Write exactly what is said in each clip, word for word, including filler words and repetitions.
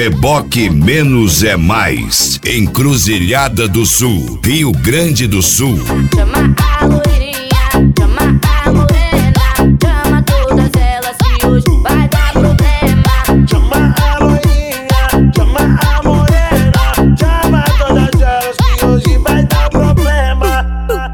Reboque Menos é Mais. Encruzilhada do Sul, Rio Grande do Sul. Chama a loirinha, chama a morena, chama todas elas que hoje vai dar problema. Chama a loirinha, chama a morena, chama todas elas que hoje vai dar problema.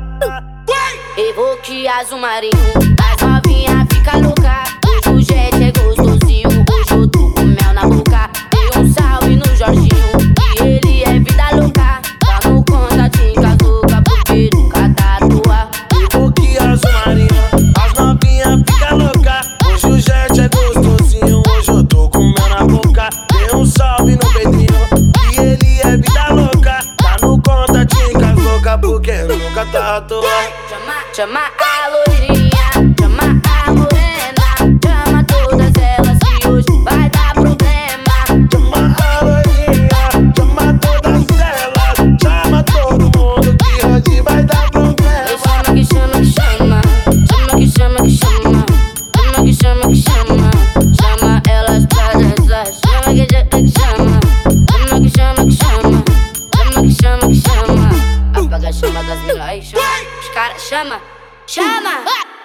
Evoque azul marinho, as novinhas fica louca. Hoje o jet é gostosinho, hoje eu tô com mel na boca. Dei um salve no Jorginho, que ele é vida louca. Tá no contatinho com as loucas, porque nunca tá à toa. Evoque azul marinho, as novinhas fica louca. Hoje o jet é gostosinho, hoje eu tô com mel na boca. Dei um salve no Pedrinho, que ele é vida louca. Tá no contatinho com as loucas, porque nunca tá à toa. Chama, chama a loirinha, chama a morena, chama todas elas que hoje vai dar problema. Chama a loirinha, chama todas elas, chama todo mundo que hoje vai dar problema. Chama que chama que chama, chama que chama que chama, chama que chama que chama, chama elas pra dançar. Chama que chama que chama, chama que chama que chama, chama que chama que chama. Apaga a chama das milhões, chama, os caras chama, chama.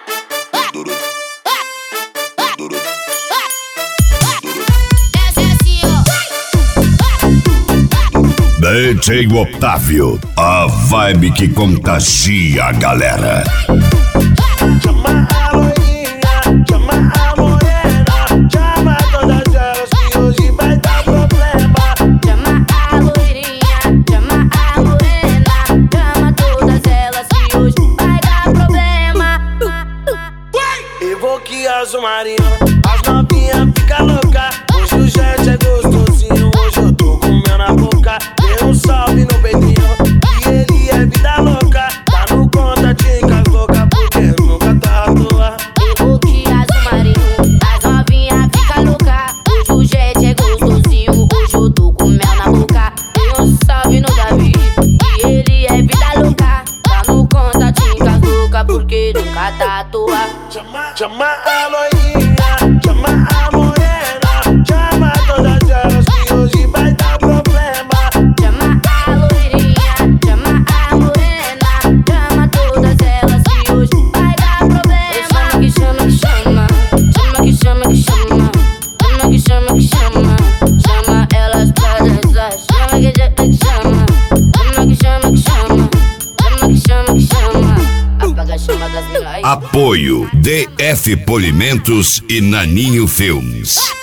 D J Otávio, a vibe que contagia a galera. Chama a loirinha, chama a morena, chama todas elas que hoje vai dar problema. Chama a loirinha, chama a morena, chama todas elas que hoje vai dar problema. Evoque azul marinho, as novinhas fica louca. Hoje o jet é gostosinho, hoje eu tô com mel na boca. Dei um salve no Pedrinho, que ele é vida louca. Tá no contatinho com as loucas, porque nunca tá à toa. Evoque azul marinho, as novinhas fica louca. Hoje o jet é gostosinho, hoje eu tô com mel na boca. Dei um salve no Davi, que ele é vida louca. Tá no contatinho com as loucas, porque nunca tá à toa. Chama, chama a loirinha, chama a morena, chama todas elas que hoje vai dar problema. Chama a loirinha, chama a morena, chama todas elas que hoje vai dar problema. Chama que chama que chama, chama que chama que chama, chama que chama que chama, chama elas pra dançar. Chama que chama que chama, chama que chama que chama, chama que chama que chama. Apaga a chama das milhões. Apoio D F Polimentos e Naninho Filmes.